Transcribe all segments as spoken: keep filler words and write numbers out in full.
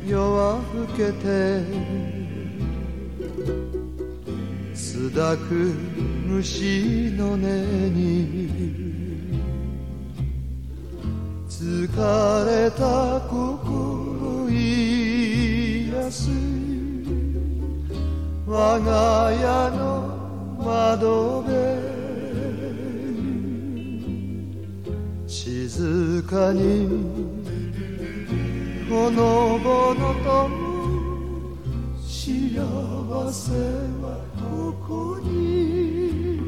夜は更けて巣抱く虫の音に疲れた心癒す我が家の窓辺静かにほのぼのと幸せはここに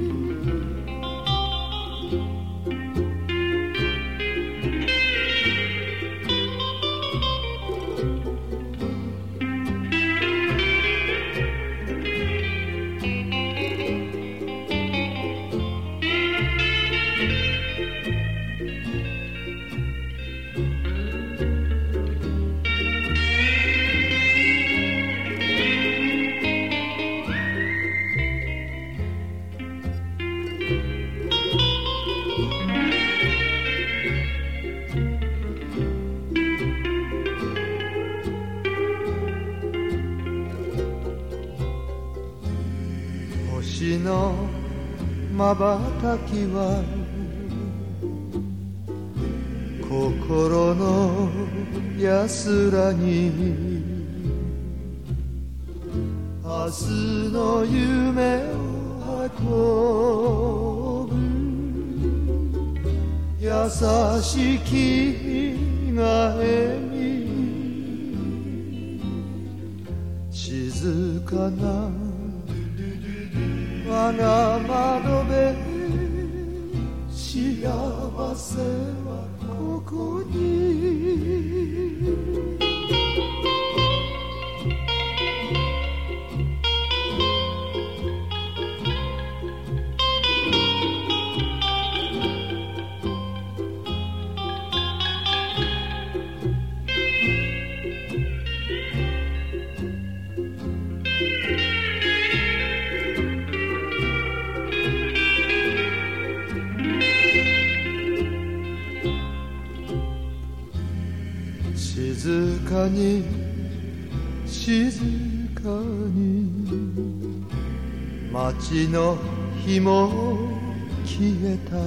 星の瞬きは心の安らぎ明日の夢を運ぶ優しきがえに静かな我が窓辺幸せはここに静かに静かに街の灯も消えた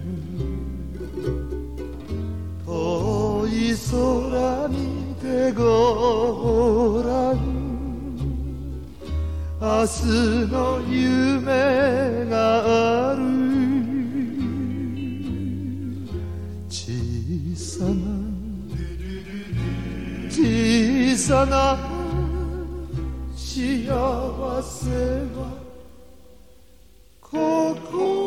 遠い空見てごらん明日の夢がある小さな小さな幸せはここ